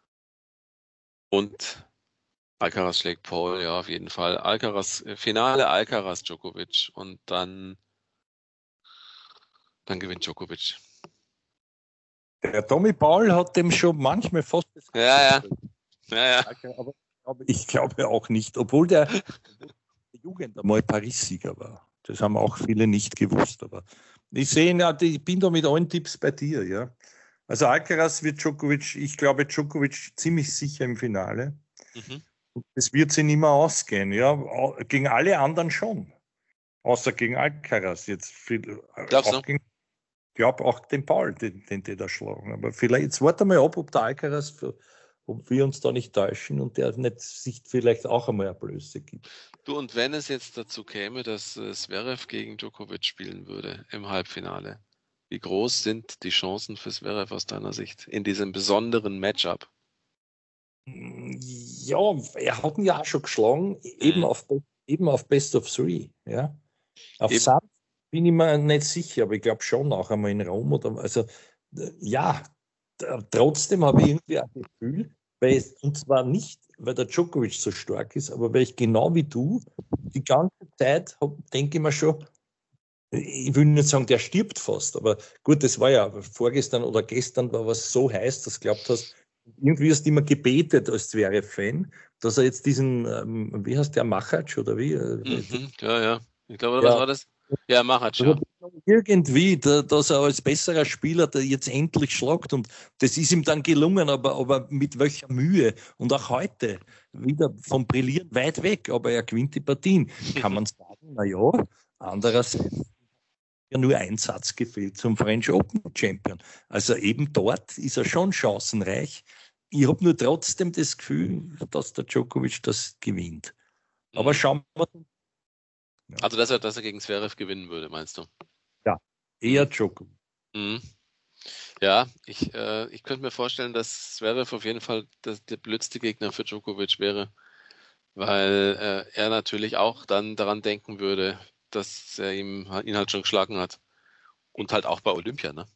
Und Alcaraz schlägt Paul, ja, auf jeden Fall. Finale Alcaraz, Djokovic. Und dann gewinnt Djokovic. Der Tommy Paul hat dem schon manchmal fast das Ja. Aber ich glaube auch nicht, obwohl der Jugend einmal Paris-Sieger war. Das haben auch viele nicht gewusst. Aber ich bin da mit allen Tipps bei dir, ja. Also Alcaraz wird Djokovic, ich glaube Djokovic ziemlich sicher im Finale. Mhm. Es wird sie nicht mehr ausgehen, ja. Gegen alle anderen schon. Außer gegen Alcaraz. Jetzt Glaubst du? Ich glaube auch den Paul, den die da schlagen. Aber vielleicht, jetzt warten wir mal ab, ob der Alcaraz, ob wir uns da nicht täuschen und der nicht sich vielleicht auch einmal eine Blöße gibt. Du, und wenn es jetzt dazu käme, dass Zverev gegen Djokovic spielen würde im Halbfinale, wie groß sind die Chancen für Zverev aus deiner Sicht in diesem besonderen Matchup? Ja, er hat ihn ja auch schon geschlagen, eben auf Best of Three. Ja. Auf Sand bin ich mir nicht sicher, aber ich glaube schon auch einmal in Rom. Ja, trotzdem habe ich irgendwie ein Gefühl, und zwar nicht, weil der Djokovic so stark ist, aber weil ich genau wie du die ganze Zeit denke ich mir schon, ich will nicht sagen, der stirbt fast, aber gut, das war ja vorgestern oder gestern, war was so heiß, dass du glaubt hast, irgendwie hast du immer gebetet als Zverev-Fan, dass er jetzt diesen, wie heißt der, Machac oder wie? Ja. Ich glaube, was war das? Ja, Machac, ja. Irgendwie, dass er als besserer Spieler jetzt endlich schlagt und das ist ihm dann gelungen, aber mit welcher Mühe und auch heute wieder vom Brillieren weit weg, aber er gewinnt die Partien. Kann man sagen, naja, andererseits ja nur ein Satz gefehlt zum French Open Champion. Also eben dort ist er schon chancenreich. Ich habe nur trotzdem das Gefühl, dass der Djokovic das gewinnt. Aber schauen wir. Ja. Also, dass er gegen Zverev gewinnen würde, meinst du? Ja, eher Djokovic. Mhm. Ja, ich könnte mir vorstellen, dass Zverev auf jeden Fall der blödste Gegner für Djokovic wäre, weil er natürlich auch dann daran denken würde, dass er ihn halt schon geschlagen hat. Und halt auch bei Olympia, ne?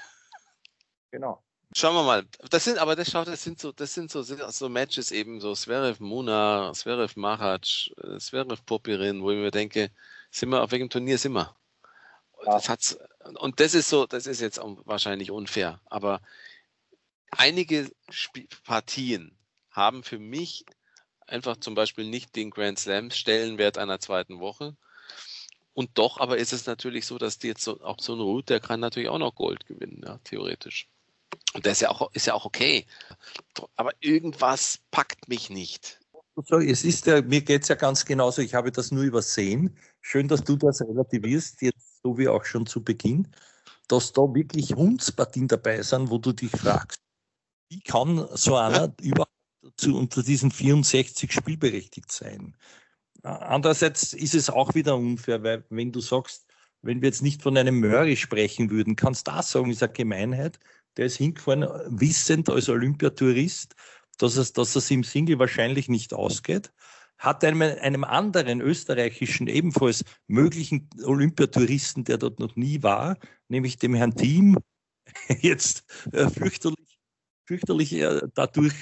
Genau. Schauen wir mal. Das sind so Matches eben, so Zverev Muna, Zverev Machac, Zverev Popyrin, wo ich mir denke, auf welchem Turnier sind wir? Ja. Und das ist jetzt wahrscheinlich unfair, aber einige Partien haben für mich einfach zum Beispiel nicht den Grand Slam Stellenwert einer zweiten Woche. Und doch, aber ist es natürlich so, dass die jetzt auch so ein Ruud, der kann natürlich auch noch Gold gewinnen, ja, theoretisch. Und das ist ja auch okay. Aber irgendwas packt mich nicht. So, mir geht es ja ganz genauso, ich habe das nur übersehen. Schön, dass du das relativierst, jetzt so wie auch schon zu Beginn, dass da wirklich Hundspartien dabei sind, wo du dich fragst, wie kann so einer überhaupt unter diesen 64 spielberechtigt sein? Andererseits ist es auch wieder unfair, weil wenn du sagst, wenn wir jetzt nicht von einem Murray sprechen würden, kannst du da sagen, ist eine Gemeinheit, der ist hingefahren, wissend als Olympiatourist, dass es im Single wahrscheinlich nicht ausgeht, hat einem anderen österreichischen, ebenfalls möglichen Olympiatouristen, der dort noch nie war, nämlich dem Herrn Thiem, jetzt fürchterlich dadurch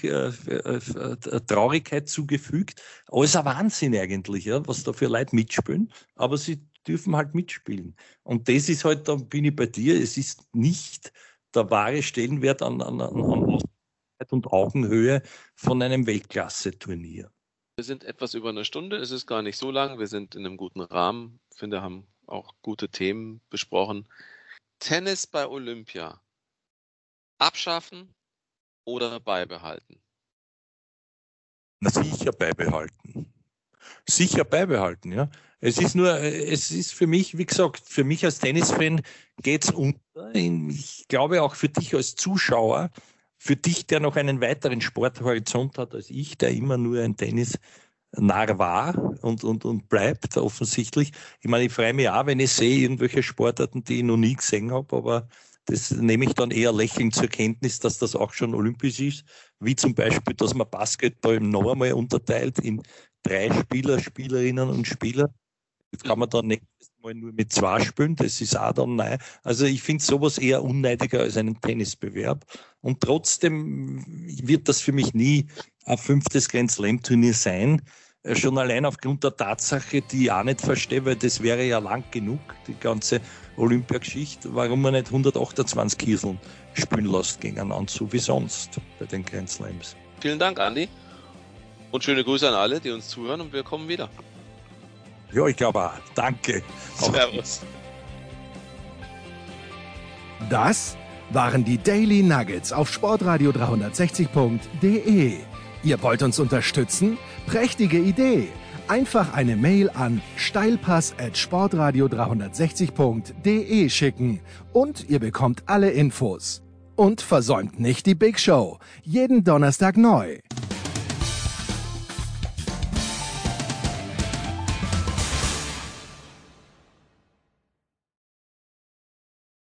Traurigkeit zugefügt. Alles ein Wahnsinn eigentlich, ja, was da für Leute mitspielen, aber sie dürfen halt mitspielen. Und das ist halt, da bin ich bei dir, es ist nicht der wahre Stellenwert an und Augenhöhe von einem Weltklasse-Turnier. Wir sind etwas über eine Stunde, es ist gar nicht so lang, wir sind in einem guten Rahmen, ich finde, haben auch gute Themen besprochen. Tennis bei Olympia. Abschaffen oder beibehalten? Na, sicher beibehalten. Sicher beibehalten, ja. Es ist für mich, wie gesagt, für mich als Tennisfan geht's unter. Ich glaube auch für dich als Zuschauer, für dich, der noch einen weiteren Sporthorizont hat als ich, der immer nur ein Tennisnarr war und bleibt offensichtlich. Ich meine, ich freue mich auch, wenn ich sehe irgendwelche Sportarten, die ich noch nie gesehen habe, aber das nehme ich dann eher lächelnd zur Kenntnis, dass das auch schon olympisch ist, wie zum Beispiel, dass man Basketball noch einmal unterteilt in 3 Spieler, Spielerinnen und Spieler. Das kann man dann nächstes Mal nur mit 2 spielen, das ist auch dann neu. Also ich finde sowas eher unneidiger als einen Tennisbewerb. Und trotzdem wird das für mich nie ein 5. Grand Slam Turnier sein. Schon allein aufgrund der Tatsache, die ich auch nicht verstehe, weil das wäre ja lang genug, die ganze Olympiageschichte, warum man nicht 128 Kieseln spielen lässt gegeneinander, so wie sonst bei den Grand Slams. Vielen Dank, Andi. Und schöne Grüße an alle, die uns zuhören, und wir kommen wieder. Ja, ich glaube auch. Danke. Servus. Das waren die Daily Nuggets auf sportradio360.de. Ihr wollt uns unterstützen? Prächtige Idee! Einfach eine Mail an steilpass@sportradio360.de schicken und ihr bekommt alle Infos. Und versäumt nicht die Big Show. Jeden Donnerstag neu.